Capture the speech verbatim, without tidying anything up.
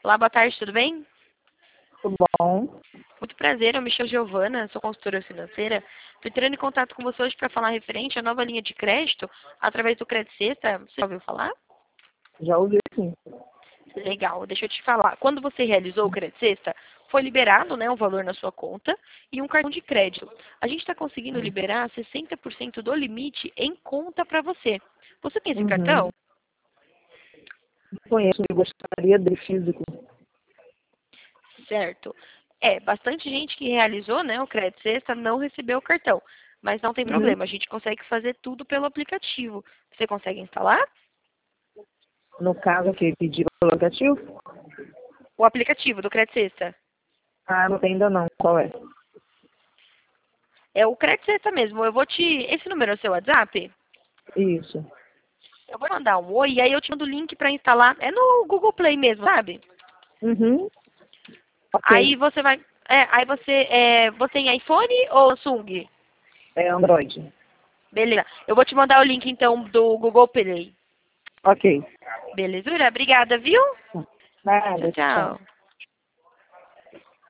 Olá, boa tarde, tudo bem? Tudo bom? Muito prazer, eu me chamo Giovana, sou consultora financeira. Estou entrando em contato com você hoje para falar referente à nova linha de crédito através do Crédito Sexta. Você já ouviu falar? Já ouvi sim. Legal, deixa eu te falar. Quando você realizou o Crédito Sexta, foi liberado, né, um valor na sua conta e um cartão de crédito. A gente está conseguindo liberar sessenta por cento do limite em conta para você. Você tem esse Uhum. cartão? Conheço, eu gostaria de físico. Certo. É, bastante gente que realizou, né, o Crédito Sexta não recebeu o cartão. Mas não tem Uhum. problema, a gente consegue fazer tudo pelo aplicativo. Você consegue instalar? No caso que pedi o aplicativo? O aplicativo do Crédito Sexta. Ah, não tem ainda não. Qual é? É o Crédito Sexta mesmo. Eu vou te... Esse número é o seu WhatsApp? Isso. Eu vou mandar um oi e aí eu te mando o link para instalar. É no Google Play mesmo, sabe? Uhum. Ok. Aí você vai... É, aí você... É, você tem iPhone ou Samsung? É Android. Beleza. Eu vou te mandar o link, então, do Google Play. Ok. Belezura? Obrigada, viu? Tchau, Nada, tchau. tchau.